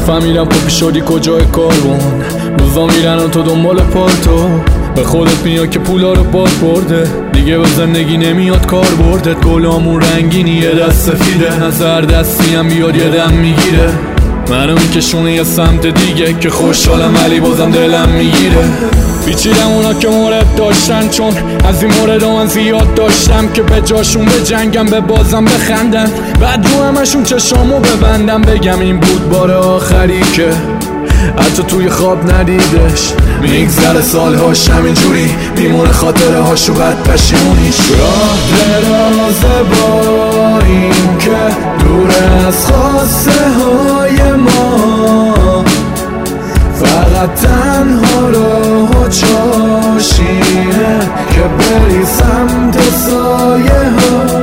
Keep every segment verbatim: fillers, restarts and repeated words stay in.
نفهمیدم پاپی شدی کجای کارون، روزا میرن و تو دنبال پالتو. به خودت بیا که پولا رو باد برده، دیگه به زندگی نمیاد کار بردت. گلامون رنگینی یه دست سفیده، نظر دستی هم بیاد یه دم میگیره. منو میکشونه یه سمت دیگه که خوشحالم ولی بازم دلم میگیره. بیچیدم اونا که مورد داشتن، چون از این مورد من زیاد داشتم که به جاشون به جنگم، به بازم بخندن. بعد رو همشون چشامو ببندم، بگم این بود بار آخری که حتی توی خواب ندیدش. میگذره سالهاش همینجوری میمونه، خاطره هاشو بد پشیمونیش. راه درازه با این که دور از خواسته های ما، فقط تنها راه و چاشینه که بری سمت سایه ها.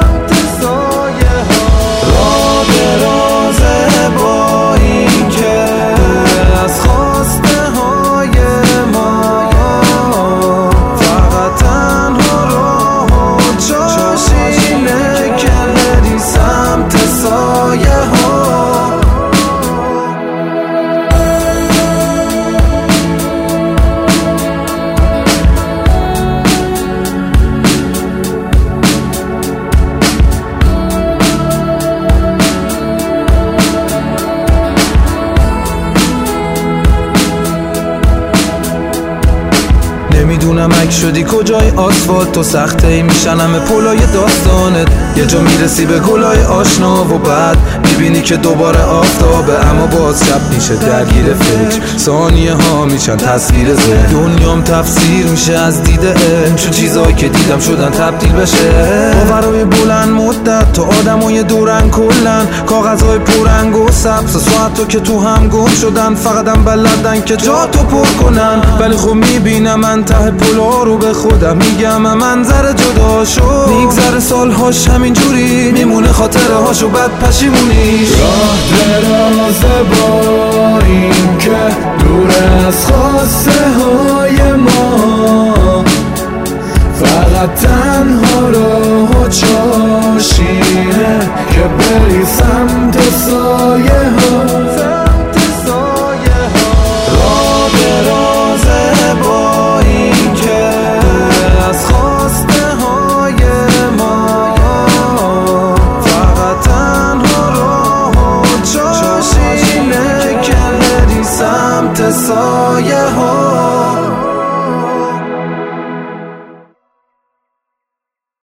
راه درازه با این که دور از خواسته های ما، فقط تنها راه و چاشینه که بری سمت سایه ها. نمیدونم اگه شدی کجای آسفالت و سخته ای میشن همه پلای داستانت. یه جا میرسی به گلای آشنا و بعد میبینی که دوباره آفتابه، اما باز شب میشه درگیر فکر، ثانیه ها میشن تصویر ذهن. دنیام تفسیر میشه از دیده علم، چون چیزایی که دیدم شدن تبدیل بشه. باورای بلند مدت تو آدمای دورن کلن، کاغذهای پررنگ و سبز ساعتو که تو هم گم شدن، فقطم بلدن که جا تو پر کنن. ولی خب میبینم من ته پلا رو به خودم میگم منظر جدا شد. میگذره سالهاش همینجوری میمونه، خاطره هاشو بد پشیمونیش. راه درازه با این که دور از خواسته های ما، فقط تنها راه و چاشینه که بری سمت سایه ها. سایه ها